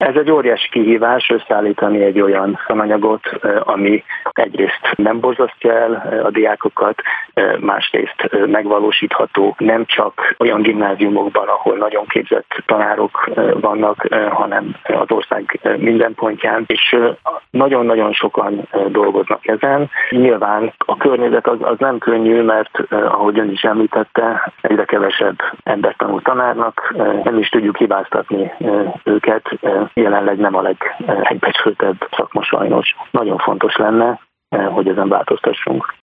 Ez egy óriási kihívás összeállítani egy olyan tananyagot, ami egyrészt nem borzasztja el a diákokat, másrészt megvalósítható nem csak olyan gimnáziumokban, ahol nagyon képzett tanárok vannak, hanem az ország minden pontján, és nagyon-nagyon sokan dolgoznak ezen. Nyilván a környezet az nem könnyű, mert ahogy ön is említette, egyre kevesebb embert tanul tanárnak, nem is tudjuk hibáztatni őket, jelenleg nem a legbecsültebb szakma sajnos. Nagyon fontos lenne, hogy ezen változtassunk.